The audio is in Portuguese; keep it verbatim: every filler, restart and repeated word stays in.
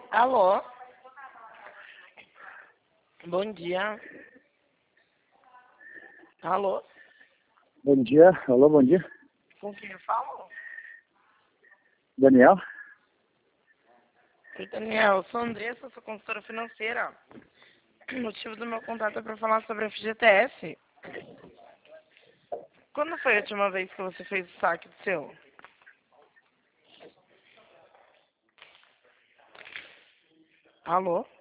Alô? Bom dia. Alô? Bom dia, alô, bom dia. Com quem eu falo? Daniel? Oi, Daniel. Eu sou a Andressa, sou consultora financeira. O motivo do meu contato é para falar sobre a F G T S. Quando foi a última vez que você fez o saque do seu? Alô?